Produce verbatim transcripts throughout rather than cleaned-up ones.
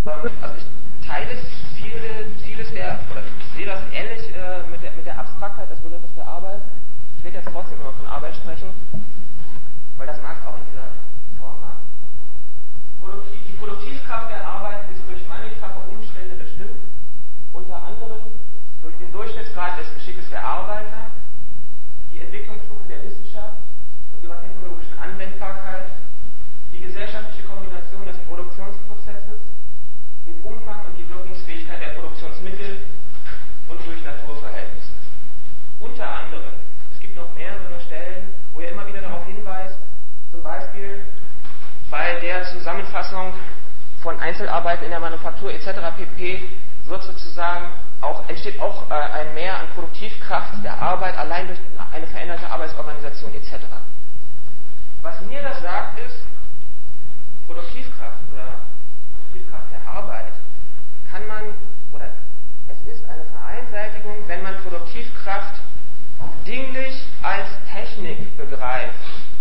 Also ich teile viele, vieles der, oder ich sehe das ähnlich äh, mit, der, mit der Abstraktheit des Begriffes der Arbeit. Ich werde jetzt trotzdem immer von Arbeit sprechen, weil das Marx auch in dieser Form macht. Produktiv, die Produktivkraft der Arbeit ist durch mannigfache Umstände bestimmt, unter anderem durch den Durchschnittsgrad des Geschickes der Arbeiter, die Entwicklungsstufe der Wissenschaft und ihrer technologischen Anwendbarkeit, die gesellschaftliche Kombination des Produktionsprozesses, den Umfang und die Wirkungsfähigkeit der Produktionsmittel und durch Naturverhältnisse. Unter anderem, es gibt noch mehrere Stellen, wo er immer wieder darauf hinweist, zum Beispiel bei der Zusammenfassung von Einzelarbeiten in der Manufaktur et cetera pp. Wird sozusagen auch, entsteht auch äh, ein Mehr an Produktivkraft der Arbeit allein durch eine veränderte Arbeitsorganisation et cetera. Was mir das sagt ist, Produktivkraft oder Produktivkraft der Arbeit kann man, oder es ist eine Vereinseitigung, wenn man Produktivkraft dinglich als Technik begreift.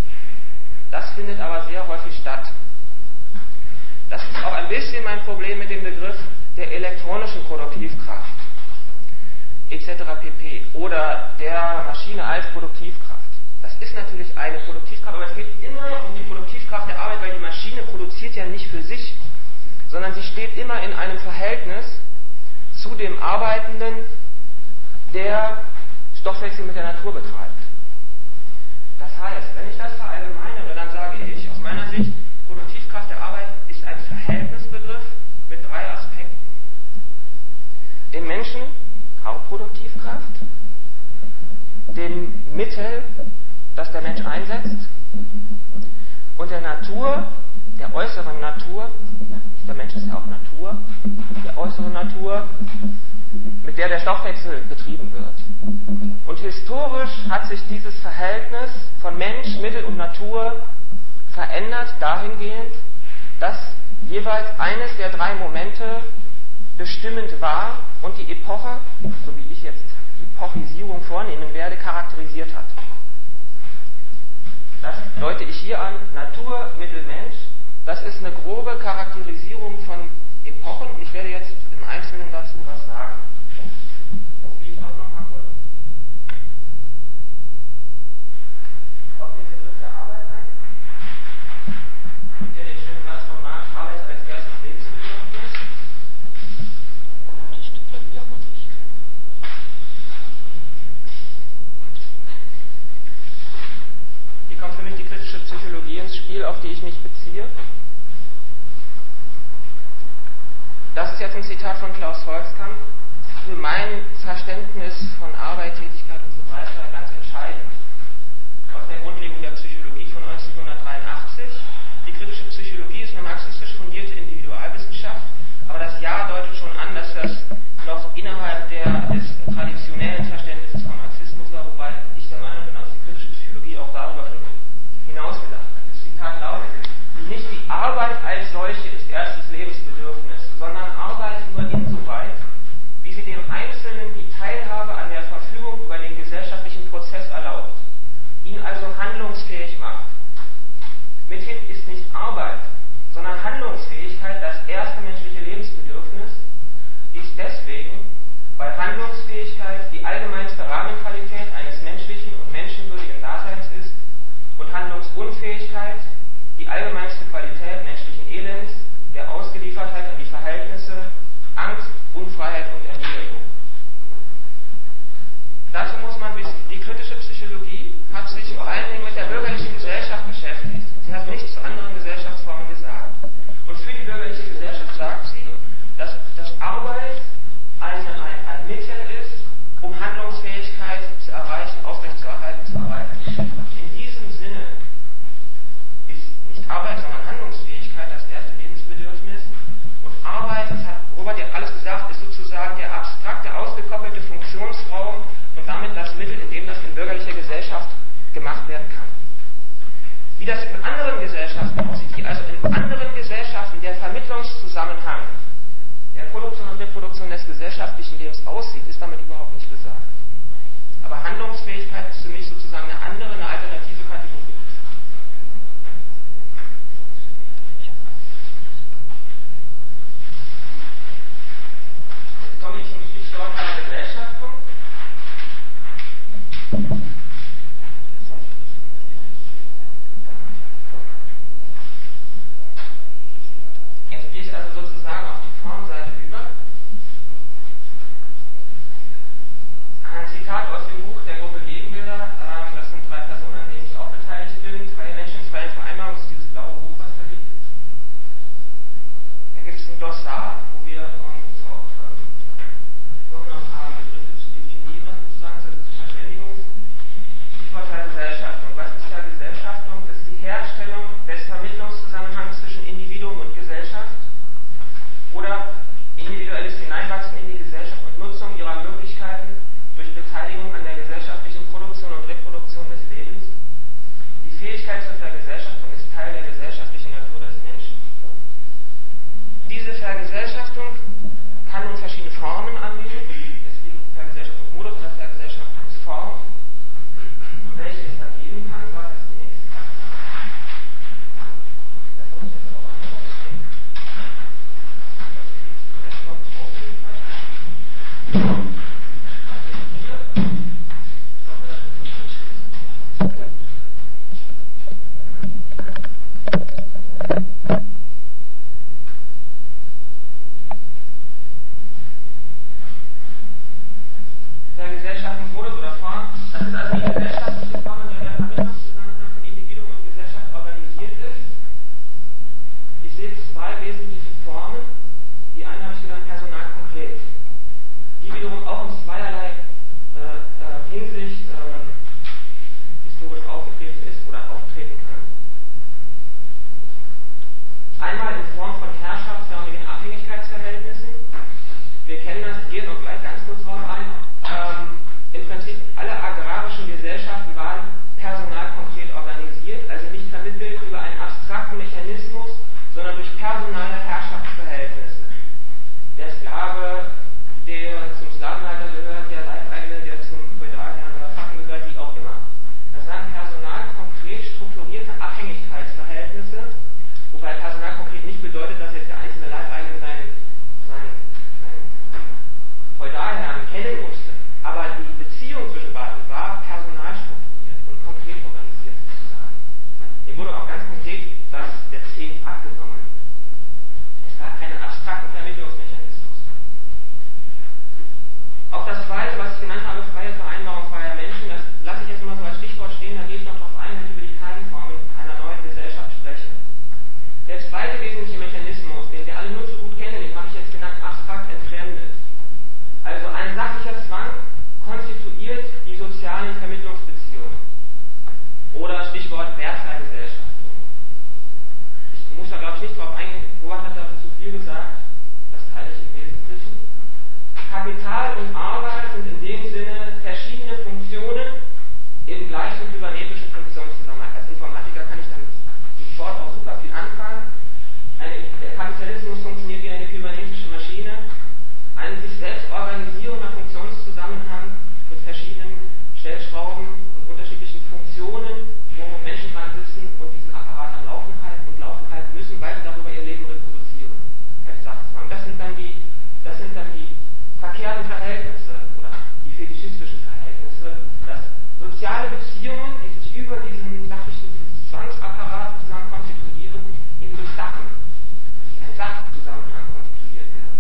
Das findet aber sehr häufig statt. Das ist auch ein bisschen mein Problem mit dem Begriff der elektronischen Produktivkraft et cetera pp. Oder der Maschine als Produktivkraft. Das ist natürlich eine Produktivkraft, aber es geht immer um die Produktivkraft der Arbeit, weil die Maschine produziert ja nicht für sich, sondern sie steht immer in einem Verhältnis zu dem Arbeitenden, der Stoffwechsel mit der Natur betreibt. Das heißt, wenn ich das verallgemeinere, dann sage ich aus meiner Sicht, Produktivkraft der Arbeit ist ein Verhältnisbegriff mit drei Aspekten. Den Menschen, Hauptproduktivkraft, dem Mittel, das der Mensch einsetzt, und der Natur, der äußeren Natur, der Mensch ist ja auch Natur, der äußeren Natur, mit der der Stoffwechsel betrieben wird. Und historisch hat sich dieses Verhältnis von Mensch, Mittel und Natur verändert dahingehend, dass jeweils eines der drei Momente bestimmend war und die Epoche, so wie ich jetzt Epochisierung vornehmen werde, charakterisiert hat. Das deute ich hier an, Natur, Mittel, Mensch. Das ist eine grobe Charakterisierung von Epochen und ich werde jetzt im Einzelnen dazu was sagen. Jetzt gehe ich doch noch mal kurz auf den Begriff der Arbeit ein. Es gibt ja den schönen Satz von Marx, Arbeit als erstes Lebensbedürfnis. Das stimmt bei mir aber nicht. Hier kommt für mich die kritische Psychologie ins Spiel, auf die ich mich beziehe. Das ist jetzt ein Zitat von Klaus Volkskamp. Für mein Verständnis von Arbeit, Tätigkeit und so weiter ganz entscheidend. Aus der Grundlegung der Psychologie von neunzehnhundertdreiundachtzig. Die kritische Psychologie ist eine marxistisch fundierte Individualwissenschaft, aber das Jahr deutet schon an, dass das noch innerhalb der, des traditionellen Verständnisses vom Marxismus war, wobei ich der Meinung bin, dass die kritische Psychologie auch darüber hinausgedacht hat. Das Zitat lautet: Nicht die Arbeit als solche ist erstes Lebensbedürfnis, sondern Arbeit nur insoweit, wie sie dem Einzelnen die Teilhabe an der Verfügung über den gesellschaftlichen Prozess erlaubt, ihn also handlungsfähig macht. Mithin ist nicht Arbeit, sondern Handlungsfähigkeit das erste menschliche Lebensbedürfnis, dies deswegen, weil Handlungsfähigkeit die allgemeinste Rahmenqualität eines menschlichen und menschenwürdigen Daseins ist und Handlungsunfähigkeit die allgemeinste Qualität menschlichen Elends, der Ausgeliefertheit an die Verhältnisse, Angst, Unfreiheit und Erniedrigung. Dazu muss man wissen, die kritische Psychologie hat sich vor allen Dingen mit der bürgerlichen Gesellschaft beschäftigt. Sie hat nichts zu anderen Gesellschaftsformen gesagt. Und für die bürgerliche Gesellschaft sagt sie, dass, dass Arbeit eine, ein, ein Mittel ist, um Handlungsfähigkeit zu erreichen, aufrechtzuerhalten, zu erreichen. In diesem Sinne ist nicht Arbeit, sondern Handlungsfähigkeit das erste Lebensbedürfnis. Und Arbeit, das hat Robert ja alles gesagt, ist sozusagen der abstrakte, ausgekoppelte Funktionsraum und damit das Mittel, in dem das in bürgerlicher Gesellschaft gemacht werden kann. Wie das in anderen Gesellschaften aussieht, wie also in anderen Gesellschaften der Vermittlungszusammenhang der Produktion und Reproduktion des gesellschaftlichen Lebens aussieht, ist damit überhaupt nicht gesagt. Aber Handlungsfähigkeit ist für mich sozusagen eine andere, eine alternative Kategorie. Glossar, wo wir uns auch ähm, vorgenommen haben, Begriffe zu definieren, sozusagen zur Verständigung. Stichwort Vergesellschaftung. Was ist Vergesellschaftung? Das ist die Herstellung des Vermittlungszusammenhangs zwischen Individuum und Gesellschaft oder individuelles Hineinwachsen in die Gesellschaft und Nutzung ihrer Möglichkeiten durch Beteiligung an der gesellschaftlichen Produktion und Reproduktion des Lebens. Die Fähigkeit zur Vergesellschaftung ist Teil der gesellschaftlichen Natur des Menschen. Diese Vergesellschaftung kann nun verschiedene Formen annehmen. Deswegen Vergesellschaftungsmodus oder Vergesellschaftungsform. Und welche es dann geben kann, sagt das nächste. Das muss ich jetzt aber auch nicht sehen. Das ist noch drauf. Vergesellschaftungsmodus oder Form, das ist also die gesellschaftliche Form, in der der Vermittlungszusammenhang von Individuum und Gesellschaft organisiert ist. Ich sehe zwei wesentliche Formen. Die eine habe ich genannt personalkonkret, die wiederum auch in zweierlei äh, äh, Hinsicht äh, historisch aufgetreten ist oder auftreten kann. Einmal in Form von herrschaftsförmigen Abhängigkeitsverhältnissen. Wir kennen das, ich gehe noch gleich ganz kurz drauf ein. Ähm, Im Prinzip alle agrarischen Gesellschaften waren personalkonkret organisiert, also nicht vermittelt über einen abstrakten Mechanismus, sondern durch personale Herrschaftsverhältnisse. Der Sklave, der zum Sklavenhalter gehört, der Leibeigene, der zum Feudalherrn oder Pfaffen gehört, wie auch immer. Das waren personalkonkret strukturierte Abhängigkeitsverhältnisse, wobei personalkonkret nicht bedeutet, dass jetzt der einzelne Leibeigene seinen, seinen, seinen Feudalherrn kennen musste. Aber die Beziehung zwischen beiden war personalstrukturiert und konkret organisiert sozusagen. Ihm wurde auch ganz konkret das, der Zehnt abgenommen. Es gab keinen abstrakten Vermittlungsmechanismus. Auch das Zweite, was ich genannt habe, freie Vereinbarung freier Menschen, das lasse ich jetzt mal so als Stichwort stehen, da gehe ich noch darauf ein, wenn ich über die Keimformen einer neuen Gesellschaft spreche. Der zweite wesentliche Mechanismus, den wir alle nur zu gut kennen, den habe ich jetzt genannt, abstrakt entfremdet. Also ein sachlicher Zwang konstituiert die sozialen Vermittlungsbeziehungen. Oder Stichwort Wertvergesellschaftung. Ich muss da, glaube ich, nicht drauf eingehen. Robert hat da zu viel gesagt. Das teile ich im Wesentlichen. Kapital und Arbeit sind in dem Sinne verschiedene Funktionen im gleichen kybernetischen Funktionszusammenhang. Als Informatiker kann ich damit sofort auch super viel anfangen. Eine, der Kapitalismus funktioniert wie eine kybernetische Maschine. Ein sich selbst organisierender Funktionszusammenhang mit verschiedenen Stellschrauben und unterschiedlichen Funktionen, wo Menschen dran sitzen und diesen Apparat am Laufen halten und laufen halten müssen, weil sie darüber ihr Leben reproduzieren. Als Sachzusammenhang. Das sind dann die, das sind dann die verkehrten Verhältnisse oder die fetischistischen Verhältnisse, dass soziale Beziehungen, die sich über diesen sachlichen Zwangsapparat sozusagen konstituieren, eben durch Sachen, die ein Sachzusammenhang konstituiert werden.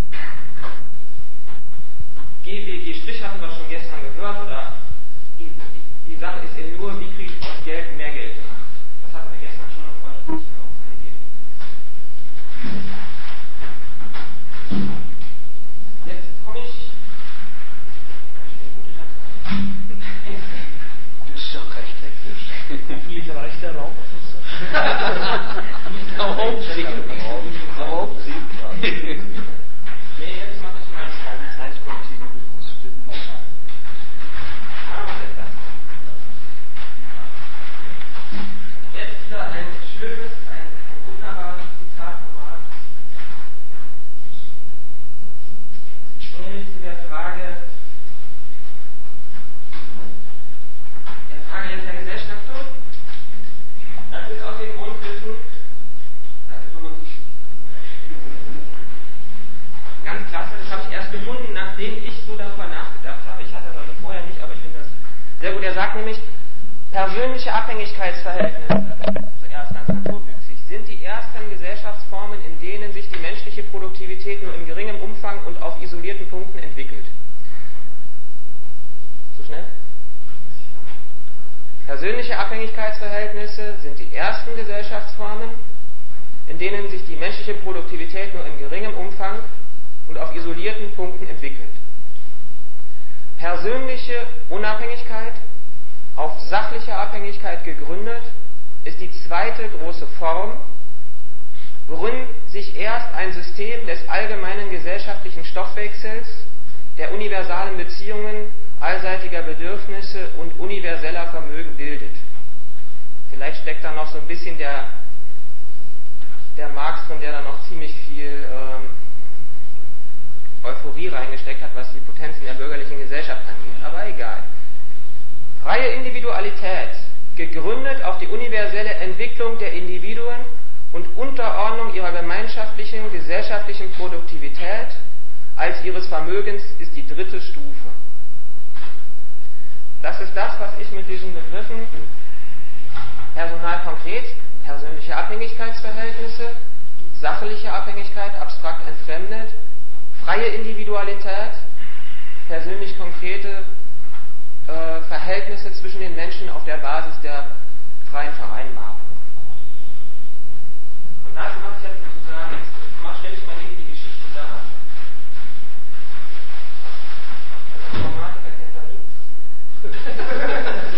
G W G' hatten wir schon gestern gehört, oder die, die, die Sache ist eben nur, wie kriege ich aus Geld mehr Geld gemacht. Das hatten wir gestern schon, noch wollte ich nicht mehr auf eingehen. Jetzt komme ich. Du bist doch recht hektisch. Hoffentlich reicht der Raum. Raum ziehen. Raum ziehen. Nee, jetzt mache ich mal Zeitkontinuum muss stimmen. Jetzt wieder ein schönes, ein, ein wunderbares Zitat von Marx. Nämlich zu der Frage, der Frage der Vergesellschaftung. Das ist aus dem Grundwissen, Seite fünfundsiebzig. Ganz klasse, das habe ich erst gefunden, nachdem ich so darüber nachgedacht habe. Ich hatte das also vorher nicht, aber ich finde das sehr gut. Er sagt nämlich, persönliche Abhängigkeitsverhältnisse, zuerst ganz naturwüchsig, sind die ersten Gesellschaftsformen, in denen sich die menschliche Produktivität nur in geringem Umfang und auf isolierten Punkten entwickelt. Zu schnell? Persönliche Abhängigkeitsverhältnisse sind die ersten Gesellschaftsformen, in denen sich die menschliche Produktivität nur in geringem Umfang und auf isolierten Punkten entwickelt. Persönliche Unabhängigkeit, auf sachliche Abhängigkeit gegründet, ist die zweite große Form, worin sich erst ein System des allgemeinen gesellschaftlichen Stoffwechsels, der universalen Beziehungen, allseitiger Bedürfnisse und universeller Vermögen bildet. Vielleicht steckt da noch so ein bisschen der, der Marx drin, der da noch ziemlich viel ähm, Euphorie reingesteckt hat, was die Potenzen der bürgerlichen Gesellschaft angeht. Aber egal. Freie Individualität, gegründet auf die universelle Entwicklung der Individuen und Unterordnung ihrer gemeinschaftlichen, gesellschaftlichen Produktivität als ihres Vermögens, ist die dritte Stufe. Das ist das, was ich mit diesen Begriffen Personal konkret, persönliche Abhängigkeitsverhältnisse, sachliche Abhängigkeit, abstrakt entfremdet, freie Individualität, persönlich konkrete äh, Verhältnisse zwischen den Menschen auf der Basis der freien Vereinbarung. Und dazu mache ich jetzt sozusagen, jetzt stelle ich mal eben die Geschichte dar. Als Informatiker kennt da nichts.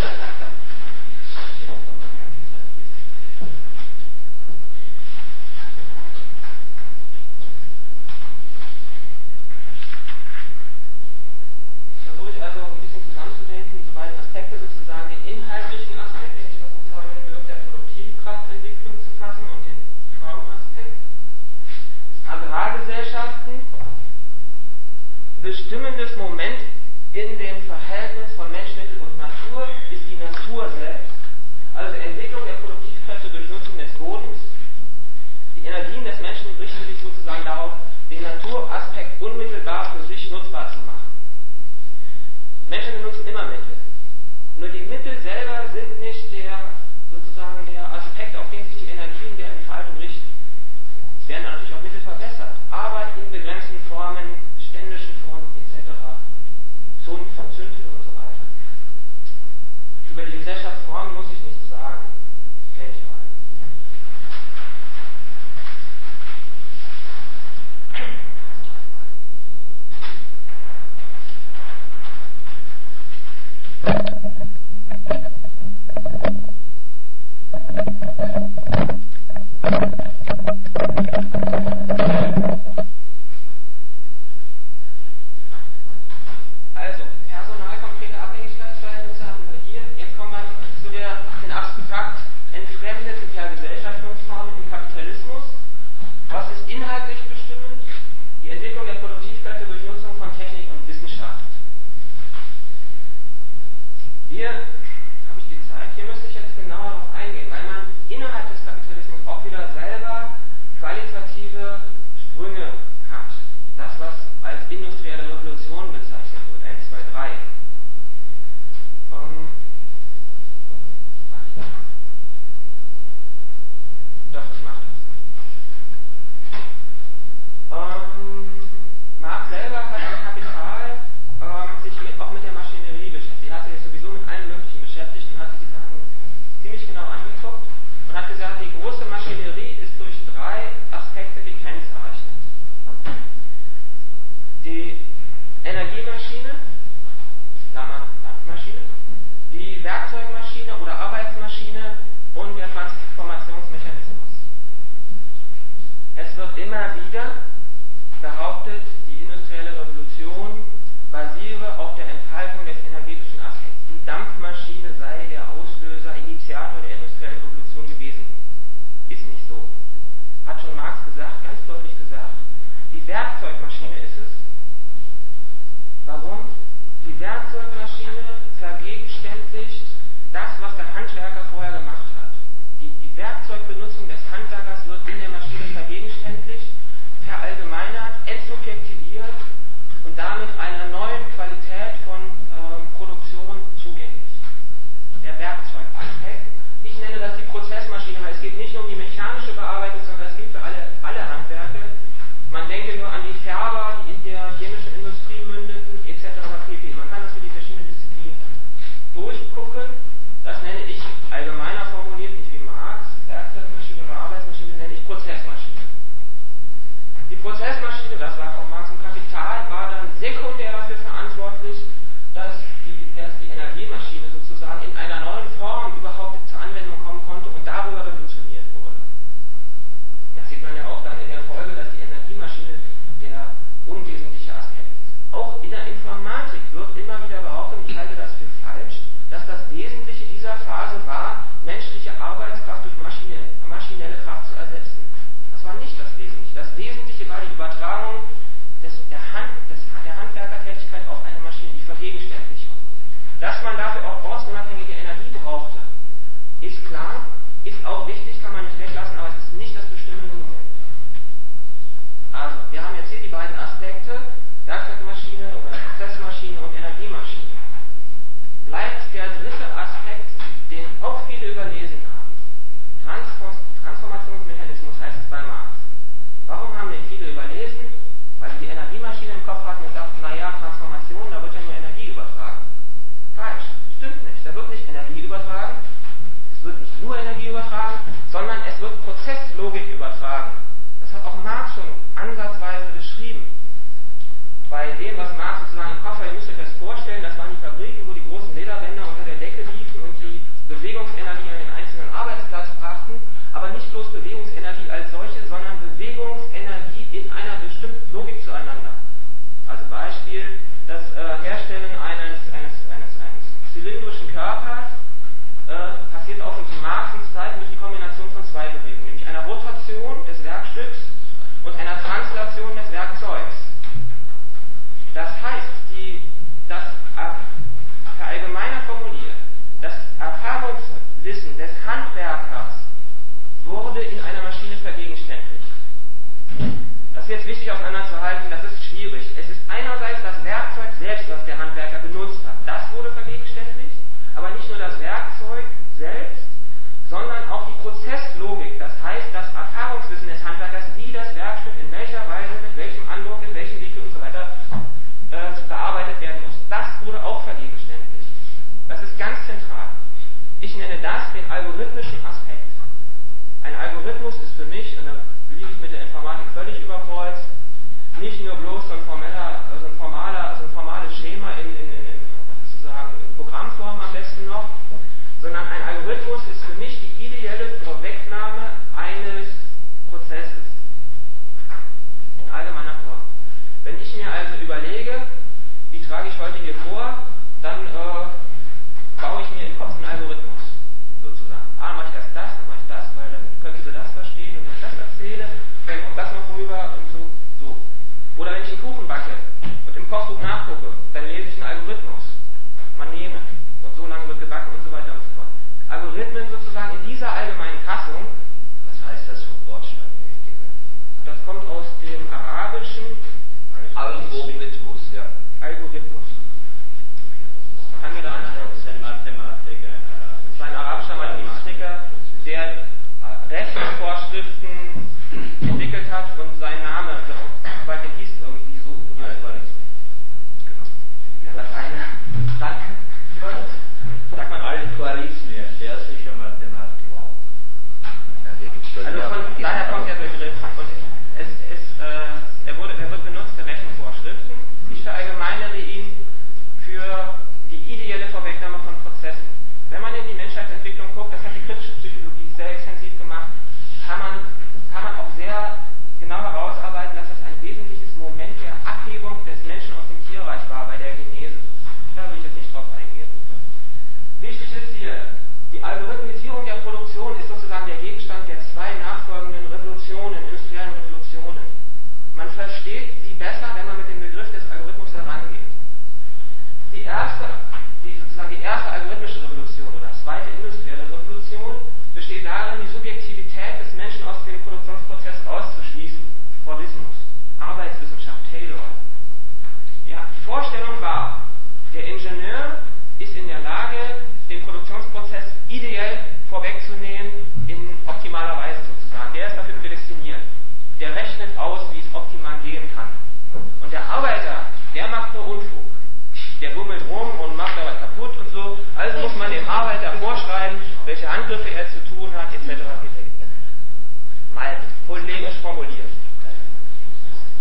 Also ein bisschen zusammenzudenken, diese beiden Aspekte, sozusagen den inhaltlichen Aspekt, den ich versucht habe, in den Begriff der Produktivkraftentwicklung zu fassen, und den Formaspekt. Agrargesellschaften, bestimmendes Moment in dem Verhältnis von Mensch, Mittel und Natur ist die Natur selbst, also Entwicklung der Produktivkräfte durch Nutzung des Bodens. Die Energien des Menschen richten sich sozusagen darauf, den Naturaspekt unmittelbar für sich nutzbar zu machen. Menschen benutzen immer Mittel. Nur die Mittel selber sind nicht der, sozusagen der Aspekt, auf den sich die Energien der Entfaltung richten. Es werden natürlich auch Mittel verbessert, aber in begrenzten Formen, ständischen Formen et cetera. Zünfte und so weiter. Über die Gesellschaftsformen muss ich nichts sagen. Kennt ihr alle. Also, personalkonkrete Abhängigkeitsverhältnisse hatten wir hier. Jetzt kommen wir zu der, den abstrakt entfremdeten Vergesellschaftungsformen im Kapitalismus. Was ist inhaltlich bestimmend? Die Entwicklung der Produktivkräfte durch Nutzung von Technik und Wissenschaft. Hier habe ich die Zeit, hier müsste ich jetzt genauer darauf eingehen, weil man innerhalb des Kapitalismus auch wieder selber qualitative Sprünge hat. Das, was als industrielle Revolution bezeichnet wird, eins, zwei, drei. Ähm, doch, ich mache das. Ähm, Marx selber hat am Kapital ähm, sich mit, auch mit der Maschinerie beschäftigt. Er hat sich sowieso mit allen möglichen beschäftigt und hat sich die Sachen ziemlich genau angeguckt und hat gesagt, die große Maschinerie ist durch drei Aspekte gekennzeichnet. Die Energiemaschine, Klammer, Dampfmaschine, die Werkzeugmaschine oder Arbeitsmaschine und der Transformationsmechanismus. Es wird immer wieder behauptet, die industrielle Revolution basiere auf der Entfaltung des energetischen Aspekts. Die Dampfmaschine sei der Auslöser, Initiator der industriellen Revolution gewesen. Ist nicht so. Hat schon Marx gesagt, ganz deutlich gesagt. Die Werkzeugmaschine ist es. Warum? Die Werkzeugmaschine vergegenständigt das, was der Handwerker vorher gemacht hat. Die, die Werkzeugbenutzung des Handwerkers wird in der Maschine vergegenständigt, verallgemeinert, entsubjektiviert und damit einer neuen Qualität von ähm, Produktion zugänglich. Der Werkzeugaspekt. Ich nenne das die Prozessmaschine, weil es geht nicht nur um die mechanische Bearbeitung, sondern das gilt für alle, alle Handwerke. Man denke nur an die Färber, die in der chemischen Industrie mündeten, et cetera pp. Man kann das für die verschiedenen Disziplinen durchgucken. Das nenne ich allgemeiner formuliert, nicht wie Marx, Werkzeugmaschine oder Arbeitsmaschine, nenne ich Prozessmaschine. Prozessmaschine, das sagt auch Marx, und Kapital war dann sekundär dafür verantwortlich, dass die, dass die Energiemaschine sozusagen in einer neuen Form überhaupt zur Anwendung kommen konnte und darüber revolutioniert wurde. Das sieht man ja auch dann in der Folge, dass die Energiemaschine der unwesentliche Aspekt ist. Auch in der Informatik wird immer wieder behauptet, und ich halte das für falsch, dass das Wesentliche dieser Phase war, menschliche Arbeitskraft durch maschinelle, maschinelle Kraft zu ersetzen. Das war nicht das Wesentliche. Das Wesentliche war die Übertragung des, der, Hand, des, der Handwerkertätigkeit auf eine Maschine, die Vergegenständlichung. Dass man dafür auch ortsunabhängige Energie brauchte, ist klar, ist auch wichtig, kann man nicht weglassen, aber es ist nicht das bestimmende Moment. Also, wir haben jetzt hier die beiden Aspekte, Werkzeugmaschine oder Prozessmaschine und Energiemaschine. Bleibt der dritte Aspekt, den auch viele überlesen haben. Transformationsmechanismus heißt es bei Marx. Warum haben den viele überlesen? Weil sie die Energiemaschine im Kopf hatten und dachten, naja, Transformation, da wird ja nur Energie übertragen. Falsch, stimmt nicht. Da wird nicht Energie übertragen, es wird nicht nur Energie übertragen, sondern es wird Prozesslogik übertragen. Das hat auch Marx schon ansatzweise beschrieben. Bei dem, was Marx sozusagen im Kopf hat, ihr müsst euch das vorstellen, das waren die Fabriken, wo die großen Lederbänder unter der Decke liefen und die Bewegungsenergie an den einzelnen Arbeitsplatz brachten, aber nicht bloß Bewegungsenergie als solche, sondern Bewegungsenergie in einer bestimmten Logik zueinander. Also Beispiel, das äh, Herstellen eines, eines, eines, eines zylindrischen Körpers äh, passiert auch schon zu Marxens Zeit durch die Kombination von zwei Bewegungen, nämlich einer Rotation des Werkstücks und einer Translation des Werkzeugs. Das heißt, die, das äh, verallgemeinert formuliert, das Erfahrungswissen des Handwerkers wurde in einer Maschine vergegenständlicht. Das ist jetzt wichtig auseinanderzuhalten, das ist schwierig. Es ist einerseits das Werkzeug selbst, was der Handwerker benutzt hat. Das wurde vergegenständlicht, aber nicht nur das Werkzeug selbst, sondern auch die Prozesslogik. Das heißt, das Erfahrungswissen des Handwerkers, wie das Werkstück in welcher Weise, mit welchem Andruck, in welchem Winkel und so weiter äh, bearbeitet werden muss. Das wurde auch vergegenständlicht. Das ist ganz zentral. Ich nenne das den algorithmischen Aspekt. Ein Algorithmus ist für mich, und da liege ich mit der Informatik völlig überkreuzt, nicht nur bloß so ein, formeller, so ein, formaler, so ein formales Schema in, in, in, sozusagen in Programmform am besten noch, sondern ein Algorithmus ist für mich die ideelle Vorwegnahme eines Prozesses in allgemeiner Form. Wenn ich mir also überlege, wie trage ich heute hier vor, dann äh, baue ich mir im Kopf einen Algorithmus, sozusagen. Ah, mache ich erst das, dann mache ich das, weil dann könnten Sie das verstehen und wenn ich das erzähle, dann kommt das noch rüber und so, so. Oder wenn ich einen Kuchen backe und im Kochbuch nachgucke, dann lese ich einen Algorithmus. Man nehme und so lange wird gebacken und so weiter und so fort. Algorithmen sozusagen in dieser allgemeinen Fassung. Was heißt das vom Wortstamm? Das kommt aus dem Arabischen. Algorithmus, ja. Algorithmus. Kann mir da einer helfen? Das ist ein Mathematiker. Das ist ein arabischer Mathematiker, der Rechenvorschriften entwickelt hat und sein Name, weil der hieß irgendwie so. Genau. Der Lateiner. Danke. Sagt man Algorithmus, der ist sicher Mathematiker. Also von daher kommt der Begriff. Und es ist, äh, er, wurde, er wird benutzt für Rechenvorschriften. Ich verallgemeinere ihn für die ideelle Vorwegnahme von Prozessen. Wenn man in die Menschheitsentwicklung guckt, das hat die kritische Psychologie sehr extensiv gemacht, kann man, kann man auch sehr genau herausarbeiten, dass das ein wesentliches Moment der Abhebung des Menschen aus dem Tierreich war bei der Genese. Da will ich jetzt nicht drauf eingehen. Wichtig ist hier, die Algorithmisierung der Produktion ist sozusagen der Gegenstand der zwei nachfolgenden Revolutionen, industriellen Revolutionen. Man versteht sie besser, wenn man mit dem Begriff des Algorithmus herangeht. Die erste, die sozusagen die erste algorithmische Revolution oder zweite industrielle Revolution besteht darin, die Subjektivität des Menschen aus dem Produktionsprozess auszuschließen. Fordismus, Arbeitswissenschaft, Taylor. Ja, die Vorstellung war, der Ingenieur ist in der Lage, den Produktionsprozess ideell vorwegzunehmen, in optimaler Weise sozusagen. Der ist dafür prädestiniert. Der rechnet aus, wie es optimal gehen kann. Und der Arbeiter, der macht nur Unfug. Der bummelt rum und macht da was kaputt und so. Also muss man dem Arbeiter vorschreiben, welche Handgriffe er zu tun hat, et cetera pp. Mal polemisch formuliert.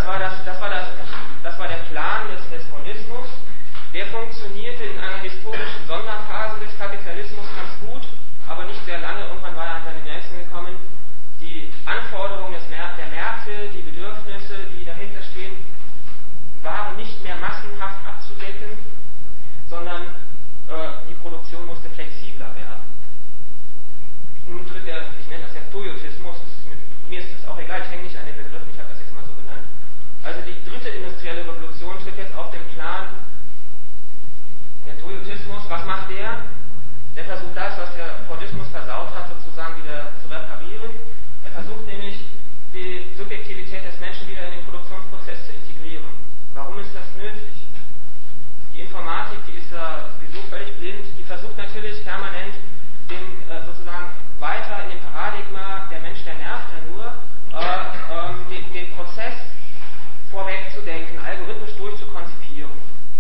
war, das, das, war das, das war der Plan des, des Fordismus. Der funktionierte in einer historischen Sonderphase des Kapitalismus ganz gut, aber nicht sehr lange. Irgendwann war er an seine Grenzen gekommen. Die Anforderungen des Mer- der Märkte, die Bedürfnisse, die dahinter stehen, waren nicht mehr massenhaft abzudecken, sondern äh, die Produktion musste flexibler werden. Nun tritt der, ich nenne das ja Toyotismus, ist, mir ist das auch egal, ich hänge nicht an den Begriffen, ich habe das jetzt mal so genannt. Also die dritte industrielle Revolution tritt jetzt auf den Plan. Der Toyotismus, was macht der? Der versucht das, was der Fordismus versaut hat, sozusagen wieder zu reparieren. Er versucht nämlich, die Subjektivität des Menschen wieder in den Produktionsprozess zu integrieren. Warum ist das nötig? Die Informatik, die ist da sowieso völlig blind, die versucht natürlich permanent, den, äh, sozusagen weiter in dem Paradigma, der Mensch, der nervt ja nur, äh, ähm, den, den Prozess vorwegzudenken, algorithmisch durchzukonzipieren.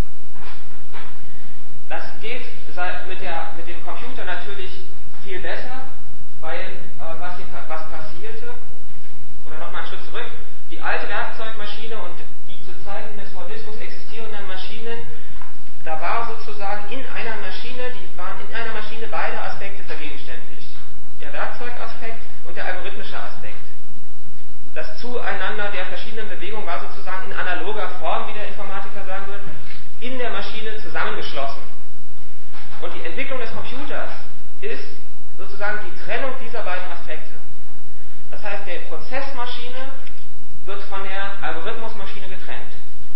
Das geht mit, der, mit dem Computer natürlich viel besser, weil äh, was, hier, was passierte, oder nochmal einen Schritt zurück, die alte Werkzeugmaschine und die zu Zeiten des Fordismus existierenden Maschinen, da war sozusagen in einer Maschine, die waren in einer Maschine beide Aspekte vergegenständigt. Der Werkzeugaspekt und der algorithmische Aspekt. Das Zueinander der verschiedenen Bewegungen war sozusagen in analoger Form, wie der Informatiker sagen würde, in der Maschine zusammengeschlossen. Und die Entwicklung des Computers ist sozusagen die Trennung dieser beiden Aspekte. Das heißt, die Prozessmaschine wird von der Algorithmusmaschine getrennt.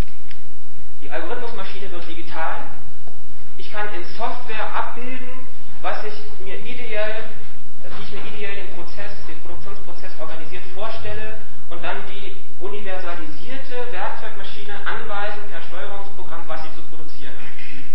Die Algorithmusmaschine wird digital. Ich kann in Software abbilden, was ich mir ideell, wie ich mir ideell den Prozess, den Produktionsprozess organisiert vorstelle und dann die universalisierte Werkzeugmaschine anweisen per Steuerungsprogramm, was sie zu produzieren hat.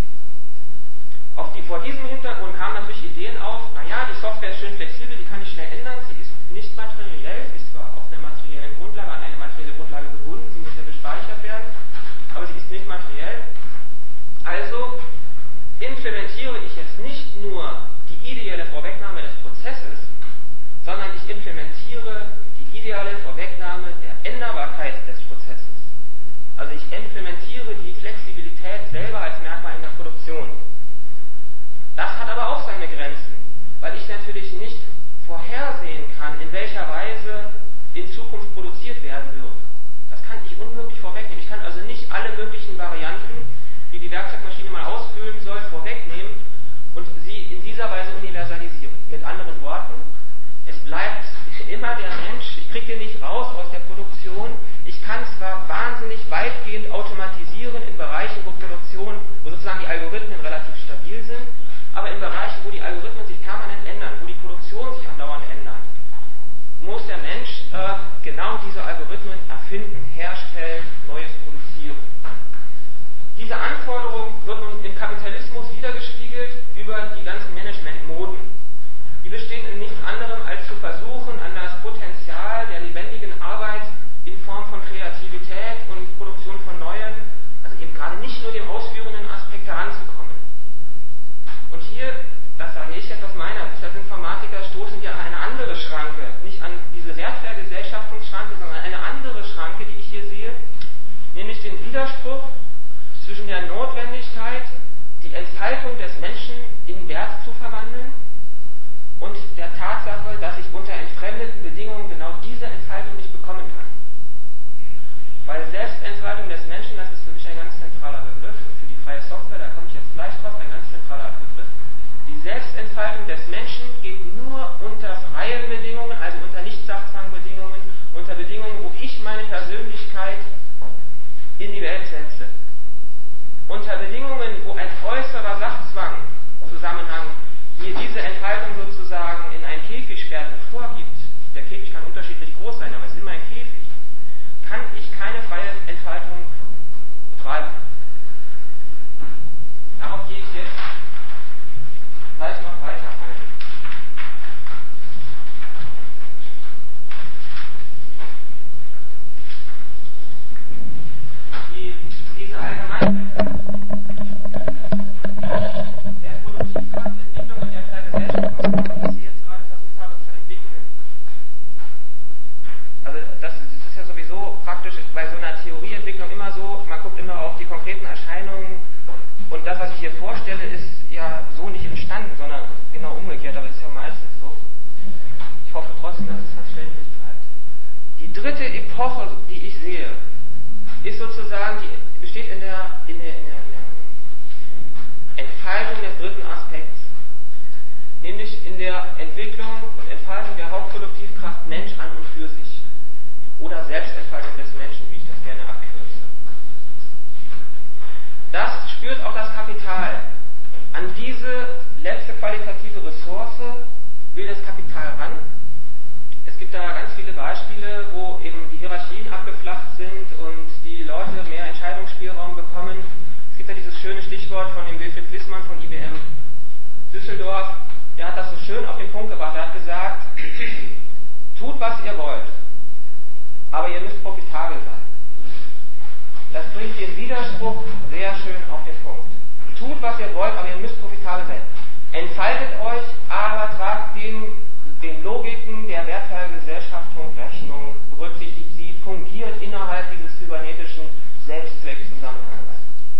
Auf die, vor diesem Hintergrund haben natürlich Ideen auf, naja, die Software ist schön flexibel, die kann ich schnell ändern, sie ist nicht materiell, sie ist zwar auf einer materiellen Grundlage, an eine materielle Grundlage gebunden, sie muss ja gespeichert werden, aber sie ist nicht materiell. Also implementiere ich jetzt nicht nur die ideelle Vorwegnahme des Prozesses, sondern ich implementiere die ideale Vorwegnahme der Änderbarkeit des Prozesses. Also ich implementiere die Flexibilität selber als Merkmal in der Produktion. Das hat aber auch seine Grenzen, weil ich natürlich nicht vorhersehen kann, in welcher Weise in Zukunft produziert werden wird. Das kann ich unmöglich vorwegnehmen. Ich kann also nicht alle möglichen Varianten, die die Werkzeugmaschine mal ausfüllen soll, vorwegnehmen und sie in dieser Weise universalisieren. Mit anderen Worten, es bleibt immer der Mensch, ich kriege den nicht raus aus der Produktion. Ich kann zwar wahnsinnig weitgehend automatisieren in Bereichen, wo Produktion, wo sozusagen die Algorithmen relativ stabil sind, aber in Bereichen, wo die Algorithmen sich permanent ändern, wo die Produktion sich andauernd ändert, muss der Mensch äh, genau diese Algorithmen erfinden, herstellen, Neues produzieren. Diese Anforderung wird nun im Kapitalismus wiedergespiegelt über die ganzen Managementmoden. Die bestehen in nichts anderem, als zu versuchen, an das Potenzial der lebendigen Arbeit in Form von Kreativität und Produktion von Neuem, also eben gerade nicht nur dem ausführenden Aspekt heranzukommen. Und hier, das sage ich jetzt aus meiner Sicht als Informatiker, stoßen wir an eine andere Schranke, nicht an diese Wertvergesellschaftungsschranke, sondern eine andere Schranke, die ich hier sehe, nämlich den Widerspruch zwischen der Notwendigkeit, die Entfaltung des Menschen in Wert zu verwandeln, und der Tatsache, dass ich unter entfremdeten Bedingungen genau diese Entfaltung nicht bekommen kann. Weil Selbstentfaltung des Menschen, das ist für mich ein ganz zentraler Begriff, und für die freie Software, da komme ich jetzt gleich drauf, ein ganz zentraler Begriff. Die Selbstentfaltung des Menschen geht nur unter freien Bedingungen, also unter Nicht-Sachzwangbedingungen, unter Bedingungen, wo ich meine Persönlichkeit in die Welt setze. Unter Bedingungen, wo ein äußerer Sachzwang, Zusammenhang, mir diese Entfaltung sozusagen in einen Käfig sperrt und vorgibt, der Käfig kann unterschiedlich groß sein, aber es ist immer ein Käfig, kann ich keine freie Entfaltung betreiben. Darauf gehe ich jetzt gleich noch weiter ein. Die, diese allgemeine der Produktivkraftentwicklung in der Vergesellschaftungsform, die ich jetzt gerade versucht habe zu entwickeln, Stelle ist ja so nicht entstanden, sondern genau umgekehrt, aber das ist ja meistens so. Ich hoffe trotzdem, dass es verständlich bleibt. Die dritte Epoche, die ich sehe, ist sozusagen, die besteht in der, in der, in der, in der Entfaltung des dritten Aspekts, nämlich in der Entwicklung und Entfaltung der Hauptproduktivkraft Mensch an und für sich oder Selbstentfaltung des Menschen, wie ich das gerne abkürze. Das spürt auch das Kapital. An diese letzte qualitative Ressource will das Kapital ran. Es gibt da ganz viele Beispiele, wo eben die Hierarchien abgeflacht sind und die Leute mehr Entscheidungsspielraum bekommen. Es gibt da dieses schöne Stichwort von dem Wilfried Wissmann von I B M Düsseldorf. Der hat das so schön auf den Punkt gebracht. Er hat gesagt, tut, was ihr wollt, aber ihr müsst profitabel sein. Das bringt den Widerspruch sehr schön auf den Punkt. Tut, was ihr wollt, aber ihr müsst profitabel sein. Entfaltet euch, aber tragt den, den Logiken der Wertteilgesellschaftung Rechnung, berücksichtigt sie, fungiert innerhalb dieses kybernetischen Selbstzweckzusammenhangs.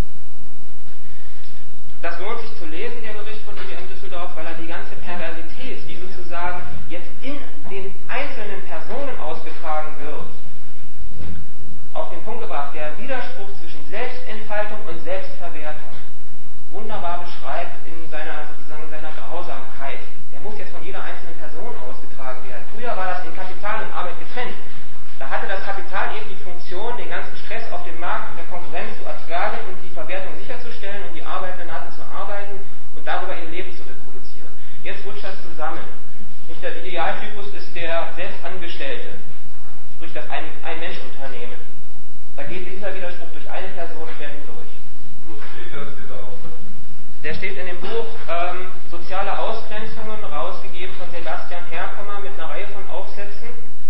Das lohnt sich zu lesen, der Bericht von I B M Düsseldorf, weil er die ganze Perversität, die sozusagen jetzt in den einzelnen Personen ausgetragen wird, auf den Punkt gebracht, der Widerspruch zwischen Selbstentfaltung und Selbstverwertung wunderbar beschreibt in seiner, sozusagen seiner Grausamkeit. Der muss jetzt von jeder einzelnen Person ausgetragen werden. Früher war das in Kapital und Arbeit getrennt. Da hatte das Kapital eben die Funktion, den ganzen Stress auf dem Markt und der Konkurrenz zu ertragen und die Verwertung sicherzustellen und die Arbeitenden hatten zu arbeiten und darüber ihr Leben zu reproduzieren. Jetzt rutscht das zusammen. Nicht der Idealtypus ist der Selbstangestellte, sprich das Ein-Mensch-Unternehmen. Da geht dieser Widerspruch durch eine Person quer hindurch. Wo steht das, dieser Aufsatz? Der steht in dem Buch ähm, Soziale Ausgrenzungen, rausgegeben von Sebastian Herkommer mit einer Reihe von Aufsätzen.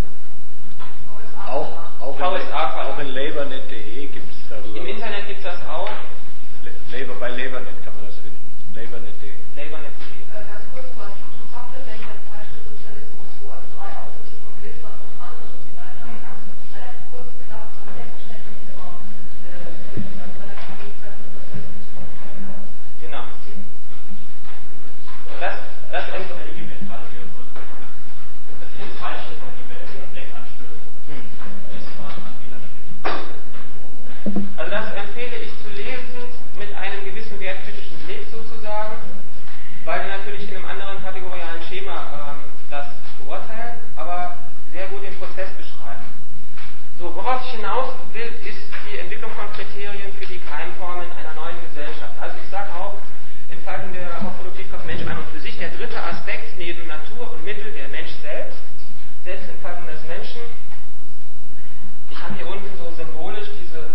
Auch, auch, V S A in, auch in labornet punkt de gibt es darüber. Im Internet gibt es das auch. Labor, bei Labornet kann man das finden. labornet punkt de. Labornet punkt de. Ganz kurz, was interessant wird, wenn der Zeitschrift Sozialismus, wo also drei Aufsätze von Glitzern und anderen in einer hm. ganz relativ kurzen, knappen, selbstverständlichen Form äh, also relativ wenig Zeit für Sozialismus vorgehalten haben. Genau. Das, das Das ist eine I B M Metall hier von der Zeitschrift von I B M, Denkanstöße. Also das empfehle ich zu lesen mit einem gewissen wertkritischen Blick sozusagen, weil wir natürlich in einem anderen kategorialen Schema ähm, das beurteilen, aber sehr gut den Prozess beschreiben. So, worauf ich hinaus will, ist die Entwicklung von Kriterien für die Keimformen einer neuen Gesellschaft. Also ich sage auch, Entfaltung der Hauptproduktivkraft Mensch an und für sich, der dritte Aspekt neben Natur und Mittel, der Mensch selbst, Selbstentfaltung des Menschen. Ich habe hier unten so symbolisch diese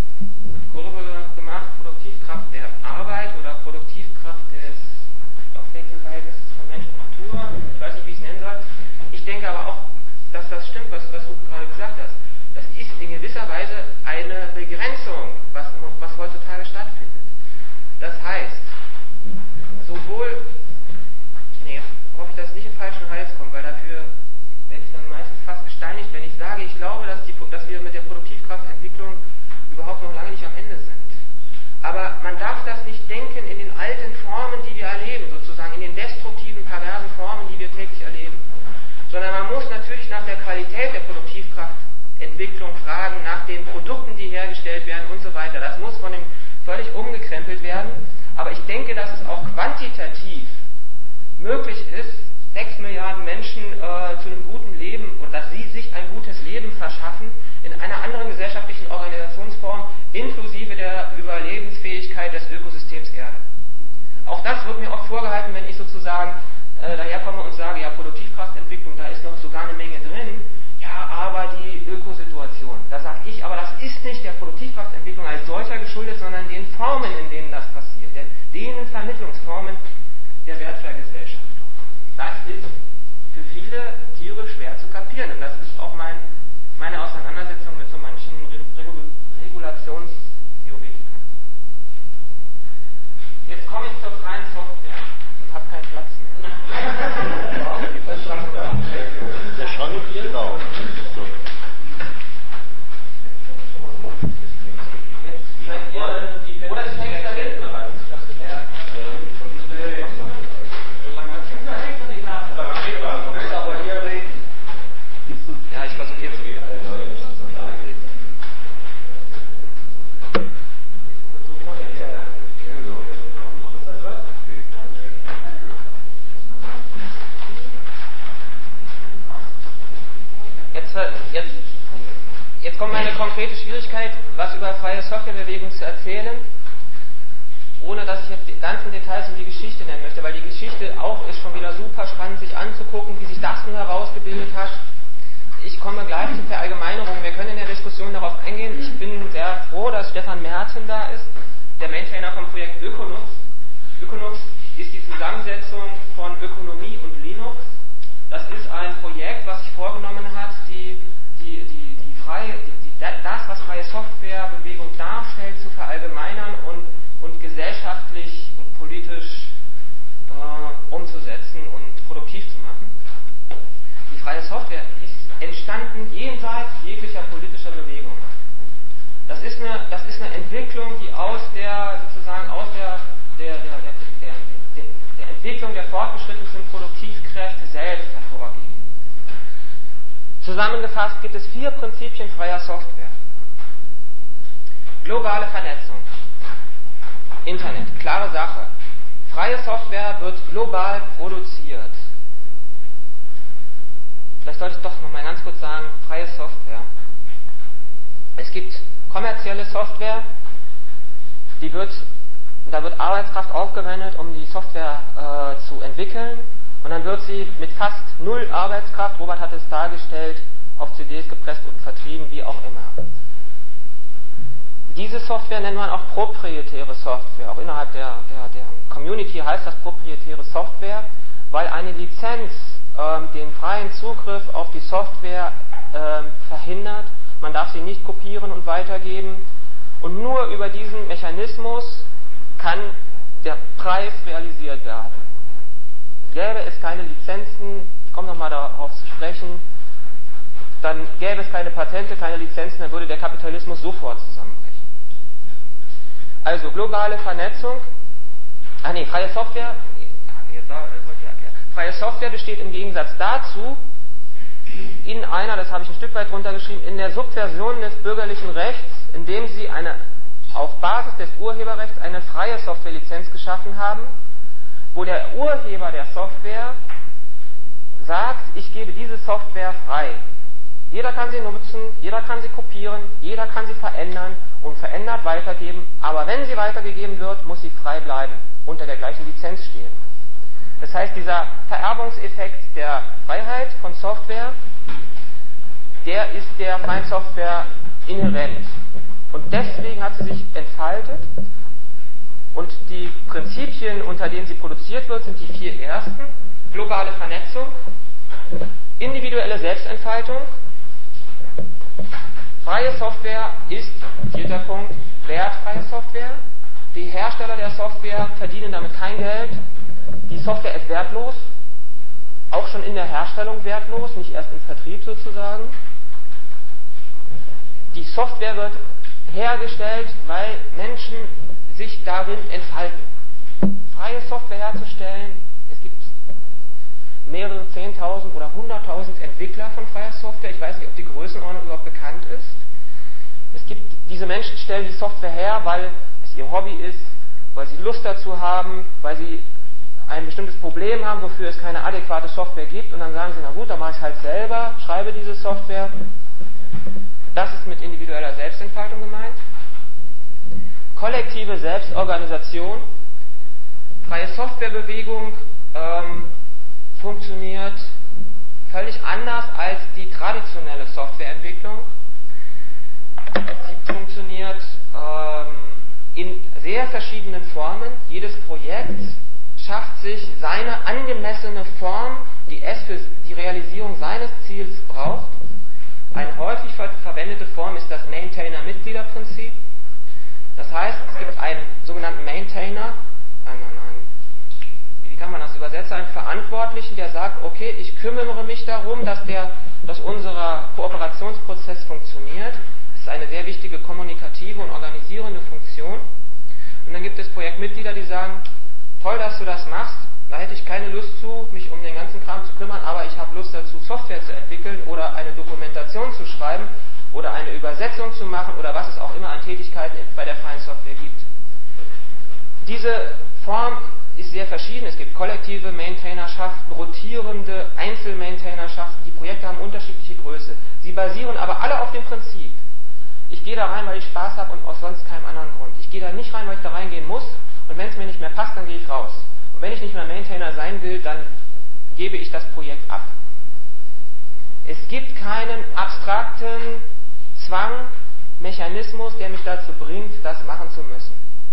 Kurve gemacht, Produktivkraft der Arbeit oder Produktivkraft des Stoffwechselverhältnisses von Mensch und Natur. Ich weiß nicht, wie ich es nennen soll. Ich denke aber auch, dass das stimmt, was, was du gerade gesagt hast. Das ist in gewisser Weise eine Begrenzung, was, was heutzutage stattfindet. Das heißt, sowohl, nee, hoffe ich, dass es nicht im falschen Hals kommt, weil dafür werde ich dann meistens fast gesteinigt, wenn ich sage, ich glaube, dass, die, dass wir mit der Produktivkraftentwicklung überhaupt noch lange nicht am Ende sind. Aber man darf das nicht denken in den alten Formen, die wir erleben, sozusagen in den destruktiven, perversen Formen, die wir täglich erleben. Sondern man muss natürlich nach der Qualität der Produktivkraftentwicklung fragen, nach den Produkten, die hergestellt werden und so weiter. Das muss von dem völlig umgekrempelt werden. Aber ich denke, dass es auch quantitativ möglich ist, sechs Milliarden Menschen äh, zu einem guten Leben und dass sie sich ein gutes Leben verschaffen in einer anderen gesellschaftlichen Organisationsform inklusive der Überlebensfähigkeit des Ökosystems Erde. Auch das wird mir oft vorgehalten, wenn ich sozusagen äh, daherkomme und sage, ja, Produktivkraftentwicklung, da ist noch sogar eine Menge drin. Ja, aber die Ökosituation. Da sage ich, aber das ist nicht der Produktivkraftentwicklung als solcher geschuldet, sondern den Formen, in denen das passiert, der, denen Vermittlungsformen der Wertvergesellschaftung. Das ist für viele Tiere schwer zu kapieren. Und das ist auch mein, meine Auseinandersetzung mit so manchen Regul Regulationstheoretikern. Jetzt komme ich zur freien Software und habe keinen Platz mehr. Der Schrank, genau. So. Oder ich hänge da hinten rein. Schwierigkeit, was über freie Softwarebewegung zu erzählen, ohne dass ich jetzt die ganzen Details und die Geschichte nennen möchte, weil die Geschichte auch ist schon wieder super spannend, sich anzugucken, wie sich das nun herausgebildet hat. Ich komme gleich zur Verallgemeinerung. Wir können in der Diskussion darauf eingehen. Ich bin sehr froh, dass Stefan Merten da ist, der Maintainer vom Projekt Ökonux. Ökonux ist die Zusammensetzung von Ökonomie und Linux. Das ist ein Projekt, was sich vorgenommen hat, die, die, die, die freie, die, die, das, was freie Softwarebewegung darstellt, zu verallgemeinern und, und gesellschaftlich und politisch äh, umzusetzen und produktiv zu machen. Die freie Software ist entstanden jenseits jeglicher politischer Bewegung. Das ist eine, das ist eine Entwicklung, die aus der, sozusagen aus der, der, der, der, der, der, der Entwicklung der fortgeschrittensten Produktivkräfte selbst hervorgeht. Zusammengefasst gibt es vier Prinzipien freier Software. Globale Vernetzung. Internet, klare Sache. Freie Software wird global produziert. Vielleicht sollte ich doch noch mal ganz kurz sagen, freie Software. Es gibt kommerzielle Software, die wird, da wird Arbeitskraft aufgewendet, um die Software äh, zu entwickeln, und dann wird sie mit fast null Arbeitskraft, Robert hat es dargestellt, auf C Ds gepresst und vertrieben, wie auch immer. Diese Software nennt man auch proprietäre Software. Auch innerhalb der, der, der Community heißt das proprietäre Software, weil eine Lizenz ähm, den freien Zugriff auf die Software ähm, verhindert. Man darf sie nicht kopieren und weitergeben. Und nur über diesen Mechanismus kann der Preis realisiert werden. Gäbe es keine Lizenzen, ich komme nochmal darauf zu sprechen, dann gäbe es keine Patente, keine Lizenzen, dann würde der Kapitalismus sofort zusammenbrechen. Also globale Vernetzung, ah nee, freie Software, freie Software besteht im Gegensatz dazu in einer, das habe ich ein Stück weit runtergeschrieben, in der Subversion des bürgerlichen Rechts, indem sie eine, auf Basis des Urheberrechts eine freie Softwarelizenz geschaffen haben, wo der Urheber der Software sagt, ich gebe diese Software frei. Jeder kann sie nutzen, jeder kann sie kopieren, jeder kann sie verändern und verändert weitergeben, aber wenn sie weitergegeben wird, muss sie frei bleiben, unter der gleichen Lizenz stehen. Das heißt, dieser Vererbungseffekt der Freiheit von Software, der ist der freien Software inhärent. Und deswegen hat sie sich entfaltet. Und die Prinzipien, unter denen sie produziert wird, sind die vier ersten. Globale Vernetzung, individuelle Selbstentfaltung, freie Software ist, vierter Punkt, wertfreie Software. Die Hersteller der Software verdienen damit kein Geld. Die Software ist wertlos, auch schon in der Herstellung wertlos, nicht erst im Vertrieb sozusagen. Die Software wird hergestellt, weil Menschen sich darin entfalten. Freie Software herzustellen, es gibt mehrere zehntausend oder hunderttausend Entwickler von freier Software. Ich weiß nicht, ob die Größenordnung überhaupt bekannt ist. Es gibt, diese Menschen stellen die Software her, weil es ihr Hobby ist, weil sie Lust dazu haben, weil sie ein bestimmtes Problem haben, wofür es keine adäquate Software gibt, und dann sagen sie, na gut, dann mache ich es halt selber, schreibe diese Software. Das ist mit individueller Selbstentfaltung gemeint. Kollektive Selbstorganisation. Freie Softwarebewegung ähm, funktioniert völlig anders als die traditionelle Softwareentwicklung. Sie funktioniert ähm, in sehr verschiedenen Formen. Jedes Projekt schafft sich seine angemessene Form, die es für die Realisierung seines Ziels braucht. Eine häufig ver verwendete Form ist das Maintainer-Mitglieder-Prinzip. Das heißt, es gibt einen sogenannten Maintainer, einen, einen, wie kann man das übersetzen, einen Verantwortlichen, der sagt, okay, ich kümmere mich darum, dass, der, dass unser Kooperationsprozess funktioniert. Das ist eine sehr wichtige kommunikative und organisierende Funktion. Und dann gibt es Projektmitglieder, die sagen, toll, dass du das machst, da hätte ich keine Lust zu, mich um den ganzen Kram zu kümmern, aber ich habe Lust dazu, Software zu entwickeln oder eine Dokumentation zu schreiben oder eine Übersetzung zu machen oder was es auch immer an Tätigkeiten bei der freien Software gibt. Diese Form ist sehr verschieden. Es gibt kollektive Maintainerschaften, rotierende Einzelmaintainerschaften. Die Projekte haben unterschiedliche Größe. Sie basieren aber alle auf dem Prinzip. Ich gehe da rein, weil ich Spaß habe und aus sonst keinem anderen Grund. Ich gehe da nicht rein, weil ich da reingehen muss, und wenn es mir nicht mehr passt, dann gehe ich raus. Und wenn ich nicht mehr Maintainer sein will, dann gebe ich das Projekt ab. Es gibt keinen abstrakten Zwang, Mechanismus, der mich dazu bringt, das machen zu müssen.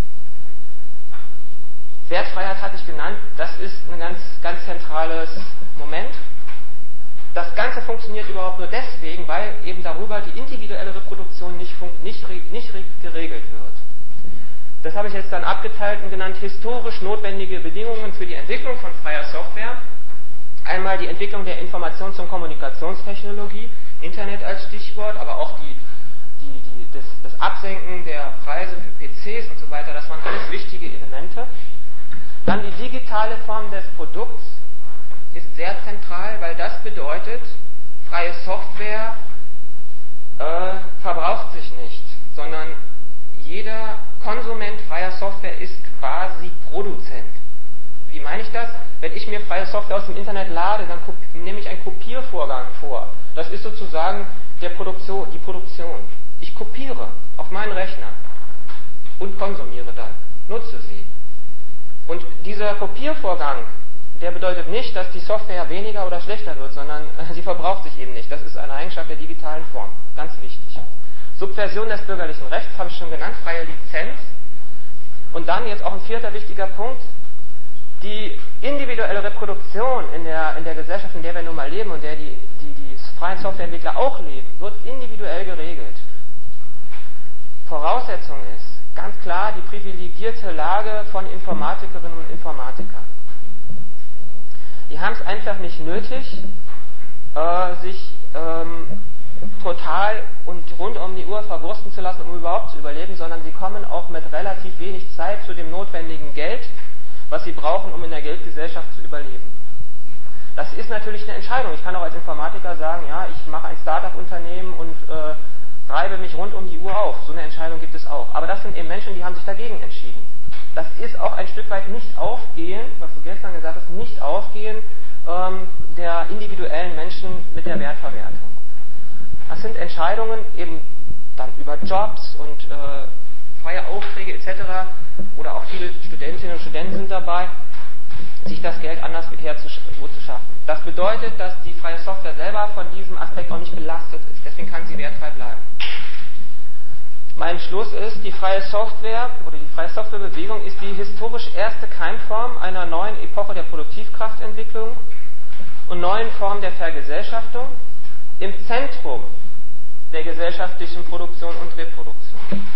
Wertfreiheit hatte ich genannt, das ist ein ganz, ganz zentrales Moment. Das Ganze funktioniert überhaupt nur deswegen, weil eben darüber die individuelle Reproduktion nicht, nicht, nicht geregelt wird. Das habe ich jetzt dann abgeteilt und genannt historisch notwendige Bedingungen für die Entwicklung von freier Software. Einmal die Entwicklung der Informations- und Kommunikationstechnologie, Internet als Stichwort, aber auch die, die, die, das, das Absenken der Preise für P Cs und so weiter, das waren alles wichtige Elemente. Dann die digitale Form des Produkts ist sehr zentral, weil das bedeutet, freie Software äh, verbraucht sich nicht, sondern jeder Konsument freier Software ist quasi Produzent. Wie meine ich das? Wenn ich mir freie Software aus dem Internet lade, dann nehme ich einen Kopiervorgang vor. Das ist sozusagen der Produktion, die Produktion. Ich kopiere auf meinen Rechner und konsumiere dann, nutze sie. Und dieser Kopiervorgang, der bedeutet nicht, dass die Software weniger oder schlechter wird, sondern sie verbraucht sich eben nicht. Das ist eine Eigenschaft der digitalen Form. Ganz wichtig. Subversion des bürgerlichen Rechts habe ich schon genannt, freie Lizenz. Und dann jetzt auch ein vierter wichtiger Punkt, die individuelle Reproduktion in der, in der Gesellschaft, in der wir nun mal leben und der die, die, die freien Softwareentwickler auch leben, wird individuell geregelt. Voraussetzung ist ganz klar die privilegierte Lage von Informatikerinnen und Informatikern. Die haben es einfach nicht nötig, äh, sich ähm, total und rund um die Uhr verwursten zu lassen, um überhaupt zu überleben, sondern sie kommen auch mit relativ wenig Zeit zu dem notwendigen Geld, was sie brauchen, um in der Geldgesellschaft zu überleben. Das ist natürlich eine Entscheidung. Ich kann auch als Informatiker sagen, ja, ich mache ein Start-up-Unternehmen und äh, reibe mich rund um die Uhr auf. So eine Entscheidung gibt es auch. Aber das sind eben Menschen, die haben sich dagegen entschieden. Das ist auch ein Stück weit nicht aufgehen, was du gestern gesagt hast, nicht aufgehen ähm, der individuellen Menschen mit der Wertverwertung. Das sind Entscheidungen eben dann über Jobs und äh, freie Aufträge et cetera. Oder auch viele Studentinnen und Studenten sind dabei, sich das Geld anders herzuschaffen. Das bedeutet, dass die freie Software selber von diesem Aspekt auch nicht belastet ist. Deswegen kann sie wertfrei bleiben. Mein Schluss ist, die freie Software oder die freie Softwarebewegung ist die historisch erste Keimform einer neuen Epoche der Produktivkraftentwicklung und neuen Form der Vergesellschaftung im Zentrum der gesellschaftlichen Produktion und Reproduktion.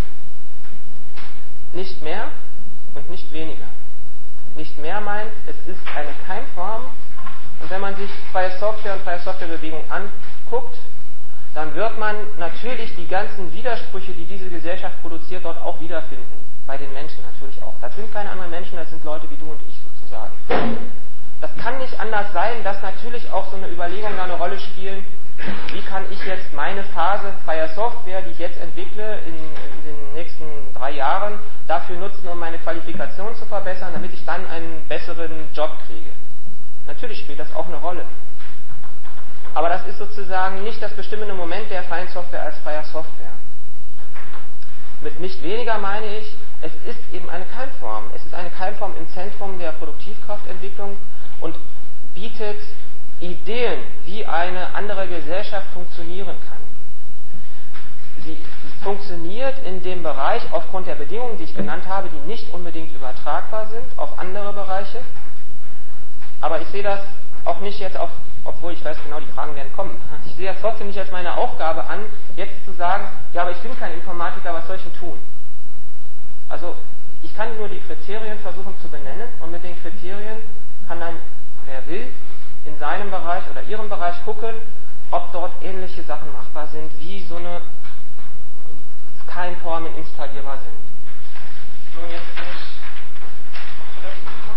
Nicht mehr und nicht weniger. Nicht mehr meint, es ist eine Keimform, und wenn man sich freie Software und freie Softwarebewegung anguckt, dann wird man natürlich die ganzen Widersprüche, die diese Gesellschaft produziert, dort auch wiederfinden. Bei den Menschen natürlich auch. Das sind keine anderen Menschen, das sind Leute wie du und ich sozusagen. Das kann nicht anders sein, dass natürlich auch so eine Überlegung da eine Rolle spielen, wie kann ich jetzt meine Phase freier Software, die ich jetzt entwickle, in, in den nächsten drei Jahren, dafür nutzen, um meine Qualifikation zu verbessern, damit ich dann einen besseren Job kriege. Natürlich spielt das auch eine Rolle. Aber das ist sozusagen nicht das bestimmende Moment der freien Software als freier Software. Mit nicht weniger meine ich, es ist eben eine Keimform. Es ist eine Keimform im Zentrum der Produktivkraftentwicklung und bietet Ideen, wie eine andere Gesellschaft funktionieren kann. Sie funktioniert in dem Bereich aufgrund der Bedingungen, die ich genannt habe, die nicht unbedingt übertragbar sind auf andere Bereiche. Aber ich sehe das auch nicht jetzt auf, obwohl ich weiß genau, die Fragen werden kommen. Ich sehe das trotzdem nicht als meine Aufgabe an, jetzt zu sagen, ja, aber ich bin kein Informatiker, was soll ich denn tun? Also, ich kann nur die Kriterien versuchen zu benennen und mit den Kriterien kann dann, wer will, in seinem Bereich oder ihrem Bereich gucken, ob dort ähnliche Sachen machbar sind, wie so eine Keimformen installierbar sind. Nun, jetzt bin ich, machst du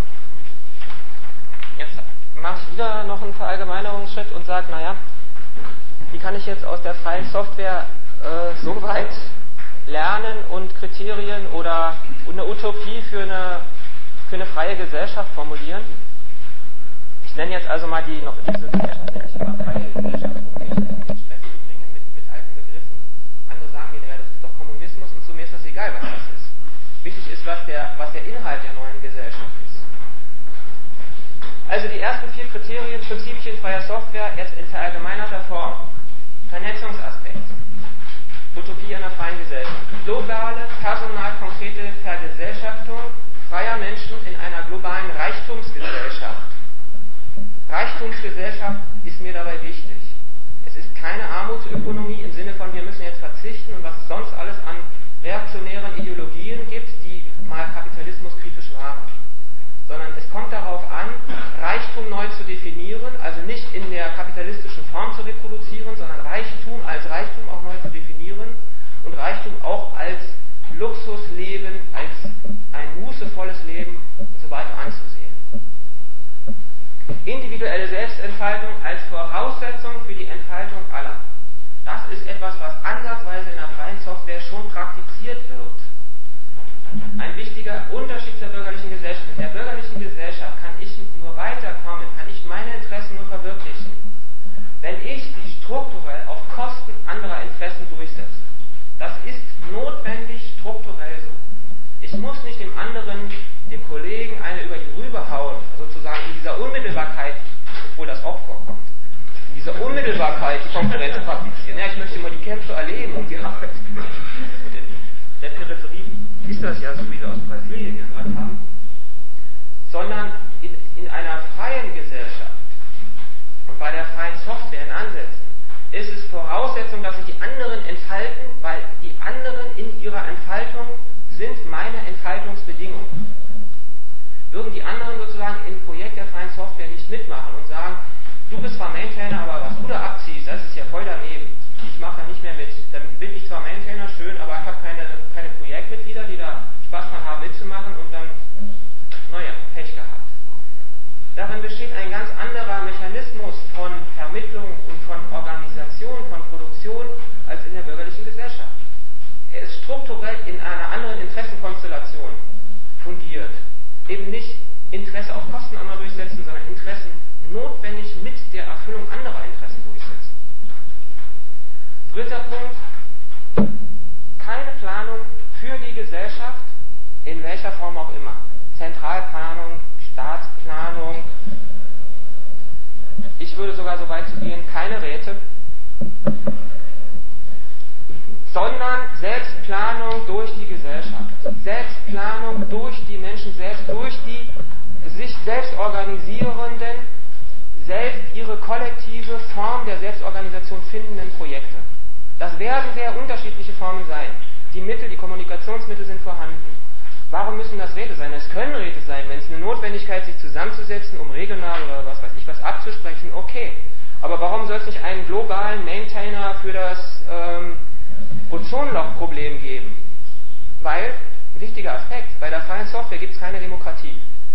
das? Jetzt mache ich wieder noch einen Verallgemeinerungsschritt und sage, naja, wie kann ich jetzt aus der freien Software äh, so weit lernen und Kriterien oder eine Utopie für eine, für eine freie Gesellschaft formulieren? Ich nenne jetzt also mal die, noch diese Gesellschaft, nenne ich immer freie Gesellschaft, um mich in den Stress zu bringen mit, mit alten Begriffen. Andere sagen mir, ja, das egal was das ist. Wichtig ist, was der, was der Inhalt der neuen Gesellschaft ist. Also die ersten vier Kriterien, Prinzipien freier Software, jetzt in verallgemeinerter Form. Vernetzungsaspekt. Utopie einer freien Gesellschaft. Globale, personalkonkrete Vergesellschaftung freier Menschen in einer globalen Reichtumsgesellschaft. Reichtumsgesellschaft ist mir dabei wichtig. Es ist keine Armutsökonomie im Sinne von, wir müssen jetzt verzichten und was es sonst alles an reaktionären Ideologien gibt, die mal kapitalismuskritisch waren. Sondern es kommt darauf an, Reichtum neu zu definieren, also nicht in der kapitalistischen Form zu reproduzieren, sondern Reichtum als Reichtum auch neu zu definieren und Reichtum auch als Luxusleben, als ein mußevolles Leben und so weiter anzusehen. Individuelle Selbstentfaltung als Voraussetzung für die Entfaltung aller. Das ist etwas, was ansatzweise in der freien Software schon praktiziert wird. Ein wichtiger Unterschied zur bürgerlichen Gesellschaft. In der bürgerlichen Gesellschaft kann ich nur weiterkommen, kann ich meine Interessen nur verwirklichen, wenn ich sie strukturell auf Kosten anderer Interessen durchsetze. Das ist notwendig strukturell so. Ich muss nicht dem anderen, dem Kollegen, eine über die Rübe hauen, sozusagen in dieser Unmittelbarkeit, obwohl das auch vorkommt, in dieser Unmittelbarkeit die Konkurrenz praktizieren. Ja, ich möchte mal die Kämpfe erleben um die Arbeit. Und in der Peripherie ist das ja so, wie wir aus Brasilien gehört haben, sondern in, in einer freien Gesellschaft und bei der freien Software in Ansätzen ist es Voraussetzung, dass sich die anderen entfalten, weil die anderen in ihrer Entfaltung sind meine Entfaltungsbedingungen. Würden die anderen sozusagen im Projekt der freien Software nicht mitmachen und sagen, du bist zwar Maintainer, aber was du da abziehst, das ist ja voll daneben. Ich mache da nicht mehr mit. Dann bin ich zwar Maintainer, schön, aber ich habe keine, keine Projektmitglieder, die da Spaß dran haben mitzumachen und dann, naja, Pech gehabt. Darin besteht ein ganz anderer Mechanismus von Vermittlung und von Organisation, von Produktion als in der bürgerlichen Gesellschaft. Er ist strukturell in einer anderen Interessenkonstellation fundiert. Eben nicht Interesse auf Kosten anderer durchsetzen, sondern Interessen notwendig mit der Erfüllung anderer Interessen durchsetzen. Dritter Punkt, keine Planung für die Gesellschaft, in welcher Form auch immer. Zentralplanung, Staatsplanung, ich würde sogar so weit zu gehen, keine Räte, sondern Selbstplanung durch die Gesellschaft. Selbstplanung durch die Menschen selbst, durch die sich selbst organisierenden, selbst ihre kollektive Form der Selbstorganisation findenden Projekte. Das werden sehr unterschiedliche Formen sein. Die Mittel, die Kommunikationsmittel sind vorhanden. Warum müssen das Räte sein? Es können Räte sein, wenn es eine Notwendigkeit sich zusammenzusetzen, um regional oder was weiß ich was abzusprechen, okay. Aber warum soll es nicht einen globalen Maintainer für das ähm, Ozonlochproblem geben? Weil, wichtiger Aspekt, bei der freien Software gibt es keine Demokratie.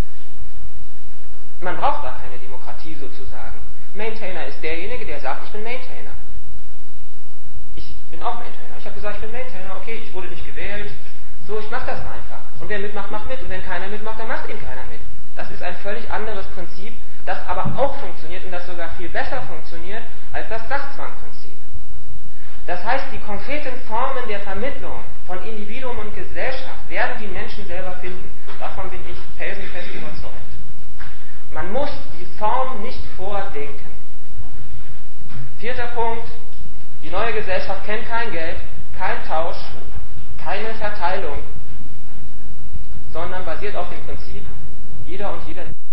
Man braucht da keine Demokratie sozusagen. Maintainer ist derjenige, der sagt, ich bin Maintainer. Ich bin auch Maintainer. Ich habe gesagt, ich bin Maintainer, okay, ich wurde nicht gewählt, so, ich mache das einfach. Und wer mitmacht, macht mit. Und wenn keiner mitmacht, dann macht eben keiner mit. Das ist ein völlig anderes Prinzip, das aber auch funktioniert und das sogar viel besser funktioniert als das Sachzwangprinzip. Das heißt, die konkreten Formen der Vermittlung von Individuum und Gesellschaft werden die Menschen selber finden. Davon bin ich felsenfest überzeugt. Man muss die Form nicht vordenken. Vierter Punkt. Die neue Gesellschaft kennt kein Geld, kein Tausch, keine Verteilung, sondern basiert auf dem Prinzip, jeder und jeder